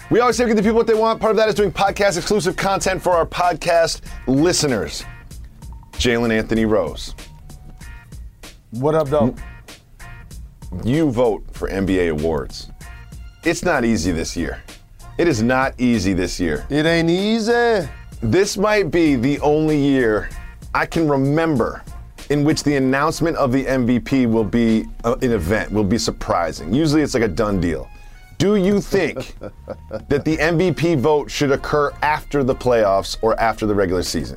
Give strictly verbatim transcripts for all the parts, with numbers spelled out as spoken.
We always say we give the people what they want. Part of that is doing podcast exclusive content for our podcast listeners. Jalen Anthony Rose. What up, though? You vote for N B A awards. It's not easy this year. It is not easy this year. It ain't easy. This might be the only year I can remember in which the announcement of the M V P will be uh, an event, will be surprising. Usually it's like a done deal. Do you think that the M V P vote should occur after the playoffs or after the regular season?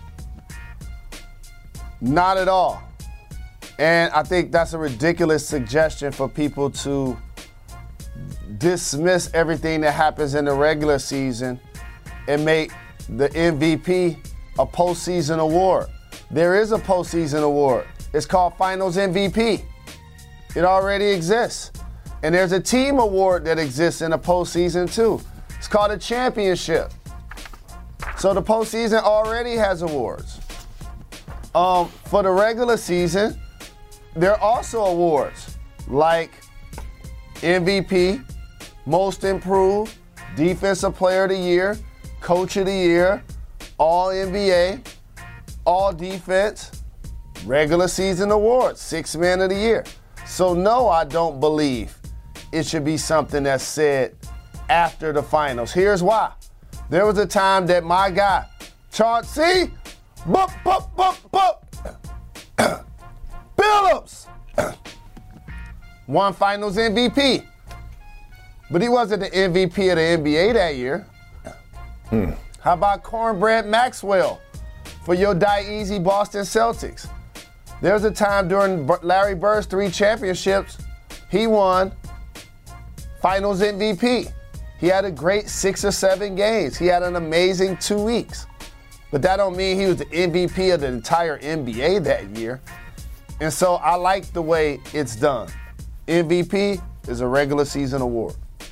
Not at all. And I think that's a ridiculous suggestion for people to dismiss everything that happens in the regular season and make the M V P a postseason award. There is a postseason award. It's called Finals M V P. It already exists. And there's a team award that exists in the postseason too. It's called a championship. So the postseason already has awards. Um, for the regular season, there are also awards like M V P, Most Improved, Defensive Player of the Year, Coach of the Year, All N B A, All Defense, regular season awards, Sixth Man of the Year. So no, I don't believe it should be something that's said after the finals. Here's why. There was a time that my guy, Chauncey Boop, boop, boop, boop. Billups won Finals M V P. But he wasn't the M V P of the N B A that year. Hmm. How about Cornbread Maxwell for your die easy Boston Celtics? There was a time during Larry Bird's three championships, he won Finals M V P. He had a great six or seven games. He had an amazing two weeks. But that don't mean he was the M V P of the entire N B A that year. And so I like the way it's done. M V P is a regular season award.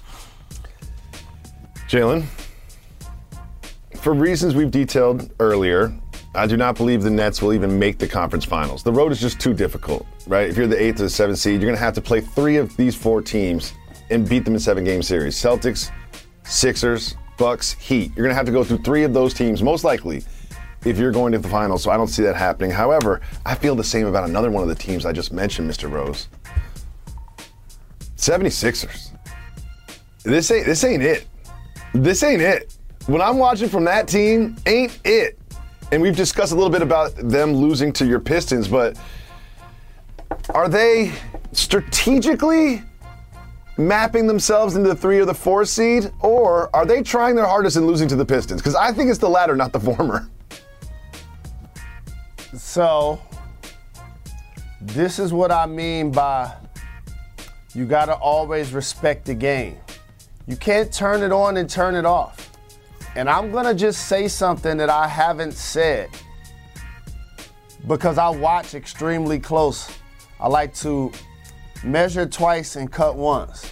Jalen, for reasons we've detailed earlier, I do not believe the Nets will even make the conference finals. The road is just too difficult, right? If you're the eighth or the seventh seed, you're going to have to play three of these four teams and beat them in seven-game series. Celtics, Sixers, Bucks, Heat. You're going to have to go through three of those teams, most likely, if you're going to the finals. So I don't see that happening. However, I feel the same about another one of the teams I just mentioned, Mister Rose. seventy-sixers. This ain't, this ain't it. This ain't it. What I'm watching from that team ain't it. And we've discussed a little bit about them losing to your Pistons, but are they strategically mapping themselves into the three or the four seed, or are they trying their hardest in losing to the Pistons? Because I think it's the latter, not the former. So, this is what I mean by you got to always respect the game. You can't turn it on and turn it off. And I'm going to just say something that I haven't said because I watch extremely close. I like to measure twice and cut once.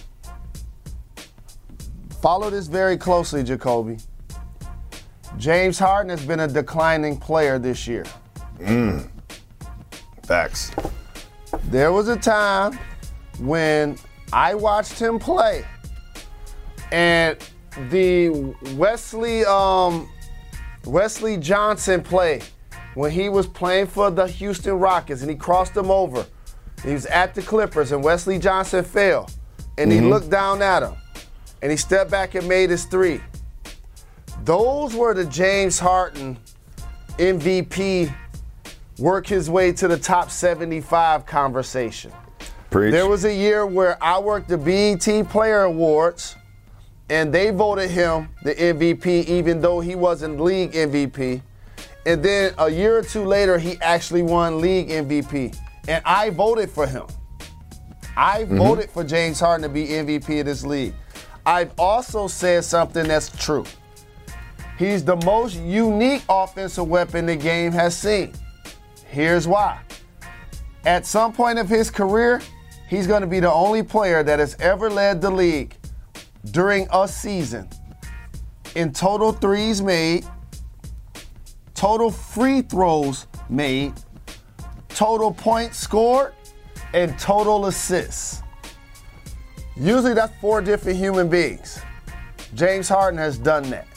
Follow this very closely, Jacoby. James Harden has been a declining player this year. Mm. Facts. There was a time when I watched him play, and the Wesley um, Wesley Johnson play when he was playing for the Houston Rockets, and he crossed them over. He was at the Clippers, and Wesley Johnson fell, and mm-hmm. he looked down at him, and he stepped back and made his three. Those were the James Harden M V P work his way to the top seventy-five conversation. Preach. There was a year where I worked the B E T Player Awards, and they voted him the M V P even though he wasn't league M V P. And then a year or two later, he actually won league M V P. And I voted for him. I mm-hmm. voted for James Harden to be M V P of this league. I've also said something that's true. He's the most unique offensive weapon the game has seen. Here's why. At some point of his career, he's going to be the only player that has ever led the league during a season in total threes made, total free throws made, total points scored, and total assists. Usually that's four different human beings. James Harden has done that.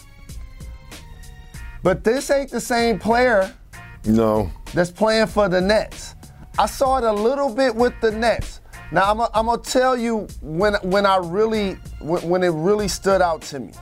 But this ain't the same player No. that's playing for the Nets. I saw it a little bit with the Nets. Now, I'm, I'm going to tell you when when I really, when, when it really stood out to me.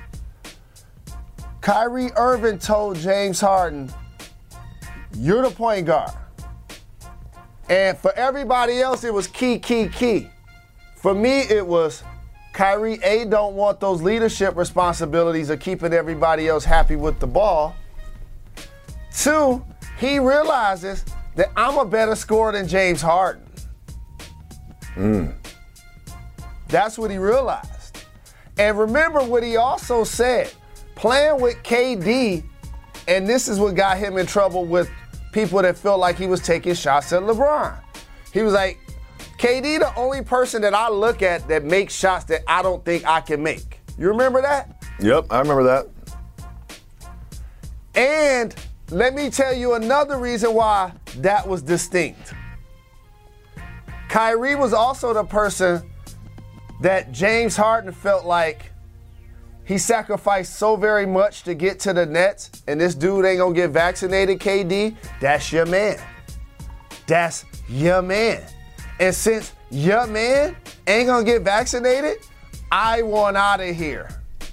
Kyrie Irving told James Harden, you're the point guard. And for everybody else, it was key, key, key. For me, it was Kyrie, A, don't want those leadership responsibilities of keeping everybody else happy with the ball. Two, he realizes that I'm a better scorer than James Harden. Mm. That's what he realized. And remember what he also said, playing with K D, and this is what got him in trouble with people that felt like he was taking shots at LeBron. He was like, K D the only person that I look at that makes shots that I don't think I can make. You remember that? Yep, I remember that. And let me tell you another reason why that was distinct. Kyrie was also the person that James Harden felt like he sacrificed so very much to get to the Nets, and this dude ain't gonna get vaccinated, K D. That's your man. That's your man. And since your man ain't gonna get vaccinated, I want out of here.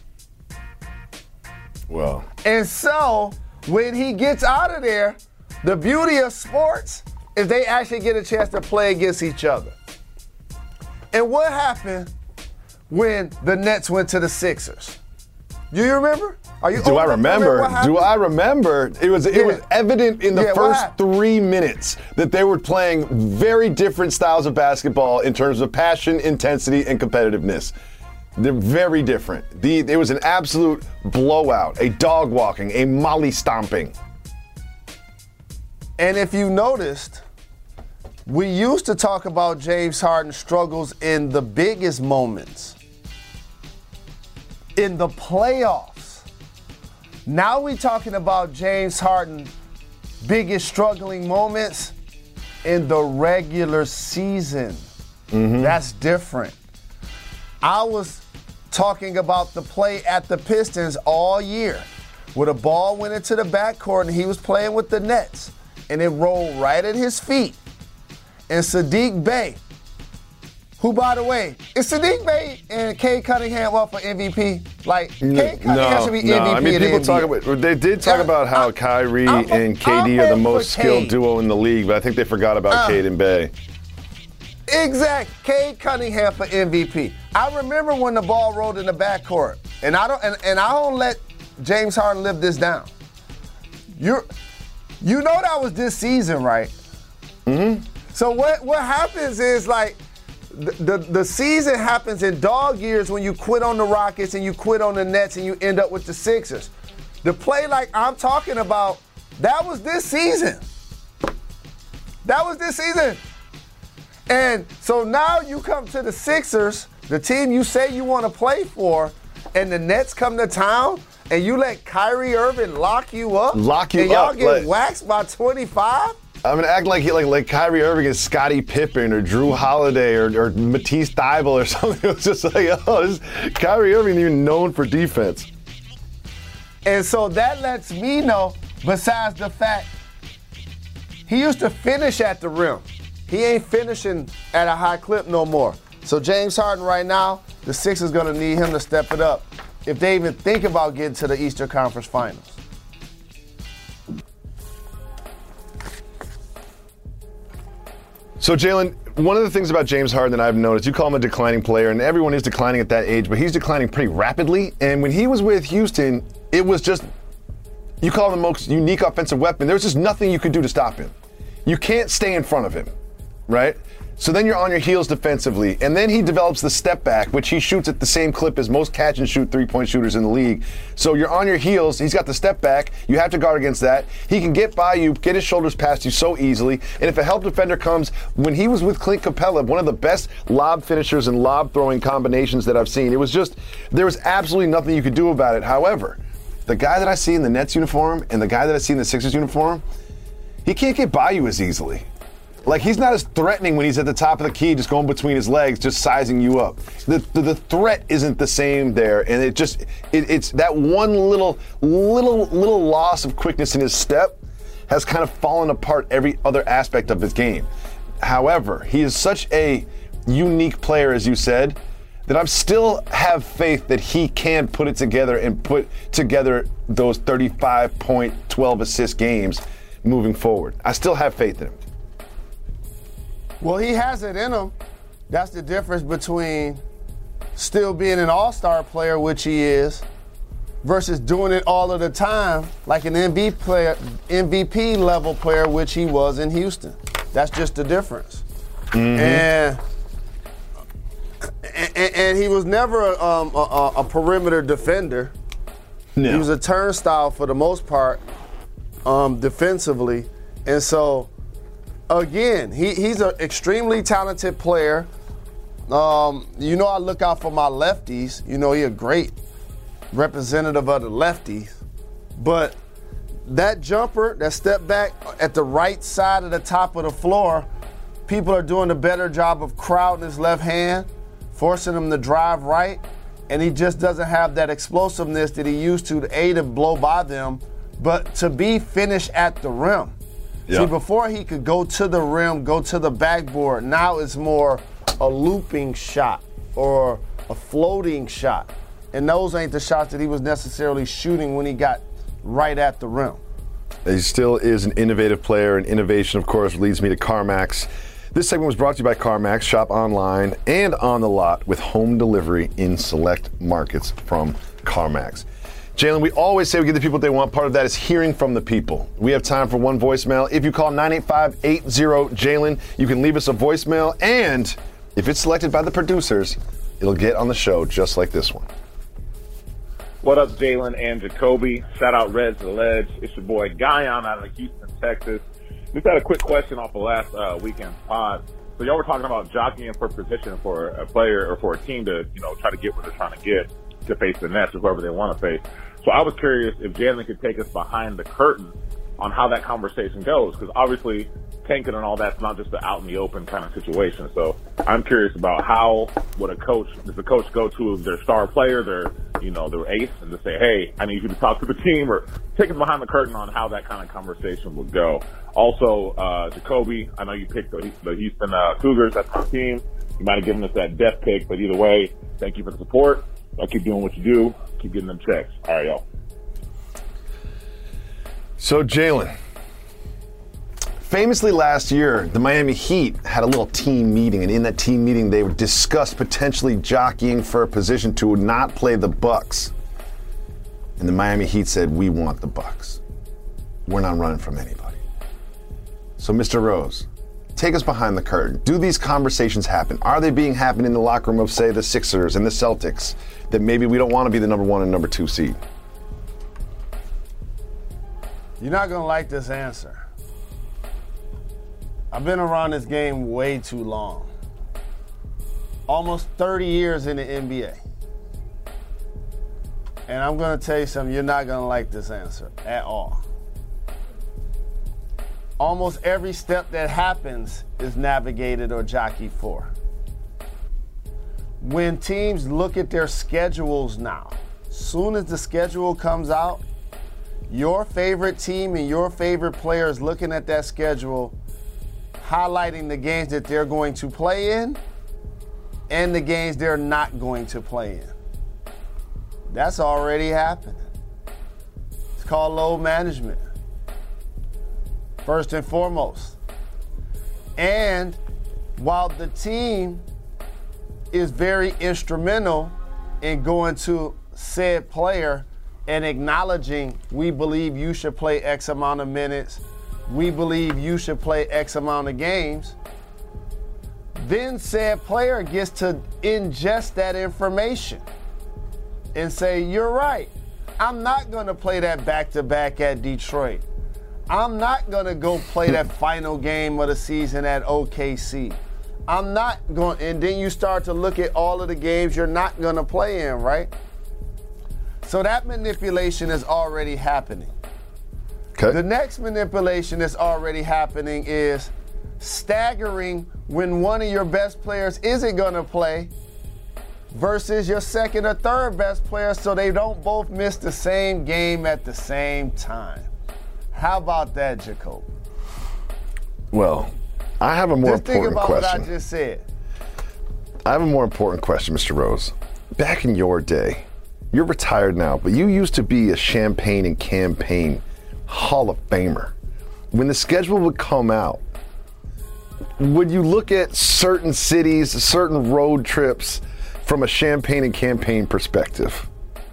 Well. And so, when he gets out of there, the beauty of sports is they actually get a chance to play against each other. And what happened when the Nets went to the Sixers? Do you remember? Are you Do I remember? remember Do I remember? It was it yeah. was evident in the yeah, first three minutes that they were playing very different styles of basketball in terms of passion, intensity, and competitiveness. They're very different. The, it was an absolute blowout, a dog walking, a molly stomping. And if you noticed, we used to talk about James Harden's struggles in the biggest moments. In the playoffs. Now we're talking about James Harden's biggest struggling moments in the regular season. Mm-hmm. That's different. I was talking about the play at the Pistons all year where the ball went into the backcourt and he was playing with the Nets and it rolled right at his feet. And Saddiq Bey, who, by the way, is Saddiq Bey and Cade Cunningham up for M V P? Like, Cade Cunningham no, should be no. M V P. I mean, people talk about. They did talk Uh, about how I- Kyrie I'm a- and K D I'm are the voting most for skilled Cade. duo in the league, but I think they forgot about Uh, Cade and Bey. Exact. Cade Cunningham for M V P. I remember when the ball rolled in the backcourt, and I don't and, and I don't let James Harden live this down. You're, you know that was this season, right? Mm-hmm. So what what happens is like the, the the season happens in dog years when you quit on the Rockets and you quit on the Nets and you end up with the Sixers. The play like I'm talking about, that was this season. That was this season. And so now you come to the Sixers, the team you say you want to play for, and the Nets come to town, and you let Kyrie Irving lock you up? Lock you and y'all up, get like- waxed by twenty-five? I'm gonna act like like like Kyrie Irving is Scottie Pippen or Drew Holiday or, or Matisse Thybulle or something. It was just like, oh, this Kyrie Irving even known for defense. And so that lets me know, besides the fact he used to finish at the rim, he ain't finishing at a high clip no more. So James Harden right now, the Sixers gonna need him to step it up if they even think about getting to the Eastern Conference Finals. So, Jalen, one of the things about James Harden that I've noticed, you call him a declining player, and everyone is declining at that age, but he's declining pretty rapidly. And when he was with Houston, it was just, you call him the most unique offensive weapon. There was just nothing you could do to stop him. You can't stay in front of him, right? So then you're on your heels defensively. And then he develops the step back, which he shoots at the same clip as most catch and shoot three-point shooters in the league. So you're on your heels. He's got the step back. You have to guard against that. He can get by you, get his shoulders past you so easily. And if a help defender comes, when he was with Clint Capella, one of the best lob finishers and lob throwing combinations that I've seen, it was just, there was absolutely nothing you could do about it. However, the guy that I see in the Nets uniform and the guy that I see in the Sixers uniform, he can't get by you as easily. Like, he's not as threatening when he's at the top of the key, just going between his legs, just sizing you up. The the, the threat isn't the same there, and it just it, it's that one little little little loss of quickness in his step has kind of fallen apart every other aspect of his game. However, he is such a unique player, as you said, that I still have faith that he can put it together and put together those thirty-five point, twelve assist games moving forward. I still have faith in him. Well, he has it in him. That's the difference between still being an all-star player, which he is, versus doing it all of the time like an M V P player, M V P level player, which he was in Houston. That's just the difference. Mm-hmm. And, and and he was never um, a, a perimeter defender. No. He was a turnstile for the most part, um, defensively, and so. Again, he, he's an extremely talented player. Um, you know, I look out for my lefties. You know, he's a great representative of the lefties. But that jumper, that step back at the right side of the top of the floor, people are doing a better job of crowding his left hand, forcing him to drive right, and he just doesn't have that explosiveness that he used to, to A, to blow by them, but to be finished at the rim. Yeah. See, before he could go to the rim, go to the backboard, now it's more a looping shot or a floating shot. And those ain't the shots that he was necessarily shooting when he got right at the rim. He still is an innovative player, and innovation, of course, leads me to CarMax. This segment was brought to you by CarMax. Shop online and on the lot with home delivery in select markets from CarMax. Jalen, we always say we give the people what they want. Part of that is hearing from the people. We have time for one voicemail. If you call nine eight five, eight zero, Jalen, you can leave us a voicemail, and if it's selected by the producers, it'll get on the show just like this one. What up, Jalen and Jacoby? Shout out Reds to the Ledge. It's your boy Guyon out of Houston, Texas. Just had a quick question off the last uh, weekend's pod. So y'all were talking about jockeying for position for a player or for a team to, you know, try to get what they're trying to get to face the Nets or whoever they want to face. So I was curious if Jalen could take us behind the curtain on how that conversation goes, because obviously tanking and all that's not just the out in the open kind of situation. So I'm curious about how would a coach, does the coach go to their star player, their, you know, their ace, and just say, hey, I need you to talk to the team, or take us behind the curtain on how that kind of conversation would go. Also, uh, Jacoby, I know you picked the, the Houston uh, Cougars. That's my team. You might have given us that death pick, but either way, thank you for the support. I'll keep doing what you do. Keep getting them checks. All right, y'all. So, Jalen, famously last year, the Miami Heat had a little team meeting, and in that team meeting, they discussed potentially jockeying for a position to not play the Bucks. And the Miami Heat said, we want the Bucks. We're not running from anybody. So, Mister Rose, take us behind the curtain. Do these conversations happen? Are they being happened in the locker room of, say, the Sixers and the Celtics, that maybe we don't want to be the number one and number two seed? You're not going to like this answer. I've been around this game way too long. Almost thirty years in the N B A. And I'm going to tell you something, you're not going to like this answer at all. Almost every step that happens is navigated or jockeyed for. When teams look at their schedules now, soon as the schedule comes out, your favorite team and your favorite players looking at that schedule, highlighting the games that they're going to play in and the games they're not going to play in. That's already happening. It's called load management, first and foremost. And while the team is very instrumental in going to said player and acknowledging, we believe you should play X amount of minutes, we believe you should play X amount of games, then said player gets to ingest that information and say, you're right, I'm not going to play that back-to-back at Detroit. I'm not going to go play that final game of the season at O K C. I'm not going, and then you start to look at all of the games you're not going to play in, right? So that manipulation is already happening. Okay. The next manipulation that's already happening is staggering when one of your best players isn't going to play versus your second or third best player so they don't both miss the same game at the same time. How about that, Jacoby? Well, I have a more just think important about question. what I just said. I have a more important question, Mister Rose. Back in your day, you're retired now, but you used to be a Champaign and Campaign Hall of Famer. When the schedule would come out, would you look at certain cities, certain road trips from a Champaign and Campaign perspective?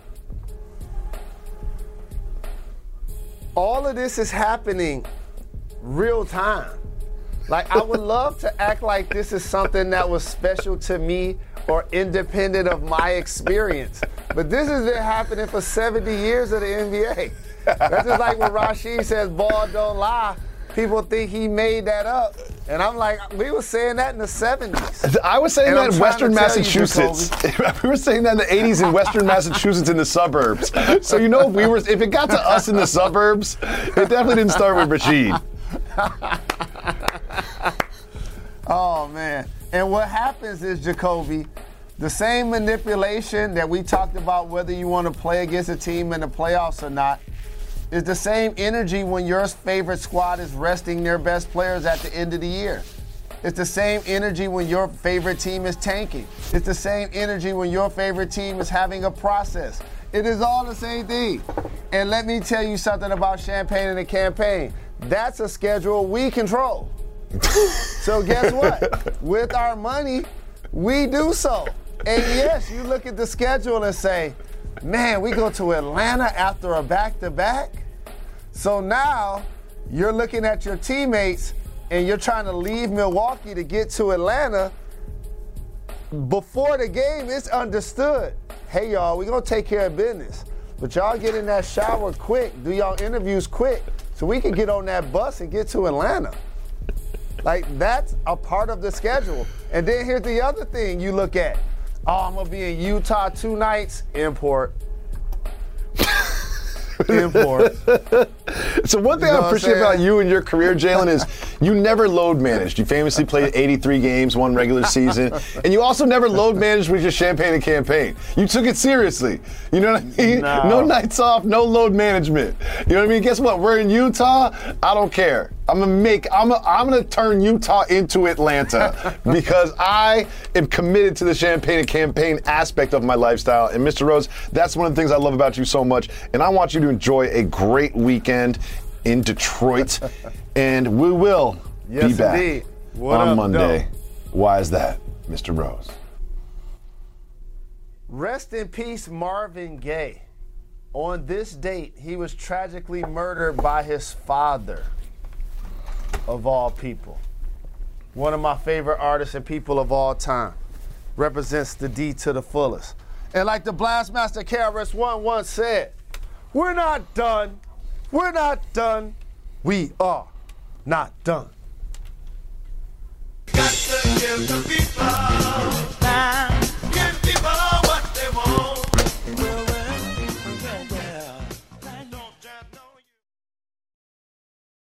All of this is happening real time. Like, I would love to act like this is something that was special to me or independent of my experience. But this has been happening for seventy years of the N B A. That's just like when Rasheed says, ball don't lie. People think he made that up. And I'm like, we were saying that in the seventies. I was saying And that I'm in trying Western to tell you, Massachusetts. We were saying that in the eighties in Western Massachusetts in the suburbs. So, you know, if we were, if it got to us in the suburbs, it definitely didn't start with Rasheed. Oh, man. And what happens is, Jacoby, the same manipulation that we talked about whether you want to play against a team in the playoffs or not is the same energy when your favorite squad is resting their best players at the end of the year. It's the same energy when your favorite team is tanking. It's the same energy when your favorite team is having a process. It is all the same thing. And let me tell you something about Champaign and the Campaign. That's a schedule we control. So guess what? With our money, we do so. And yes, you look at the schedule and say, man, we go to Atlanta after a back-to-back. So now you're looking at your teammates and you're trying to leave Milwaukee to get to Atlanta. Before the game, it's understood. Hey, y'all, we're going to take care of business. But y'all get in that shower quick, do y'all interviews quick, so we can get on that bus and get to Atlanta. Like, that's a part of the schedule. And then here's the other thing you look at. Oh, I'm going to be in Utah two nights. Import. Import. So one thing You know I what I'm appreciate saying? about you and your career, Jalen, is you never load managed. You famously played eighty-three games, one regular season, and you also never load managed with your Champaign and Campaign. You took it seriously. You know what I mean? No. No nights off, no load management. You know what I mean? Guess what? We're in Utah. I don't care. I'm gonna make. I'm. A, I'm gonna turn Utah into Atlanta because I am committed to the Champaign and Campaign aspect of my lifestyle. And Mister Rose, that's one of the things I love about you so much. And I want you to enjoy a great weekend in Detroit. And we will Yes, be back indeed. What on up, Monday. though? Why is that, Mister Rose? Rest in peace, Marvin Gaye. On this date, he was tragically murdered by his father, of all people. One of my favorite artists and people of all time. Represents the D to the fullest. And like the Blastmaster K R S One once said, we're not done. We're not done. We are not done. Got to give the people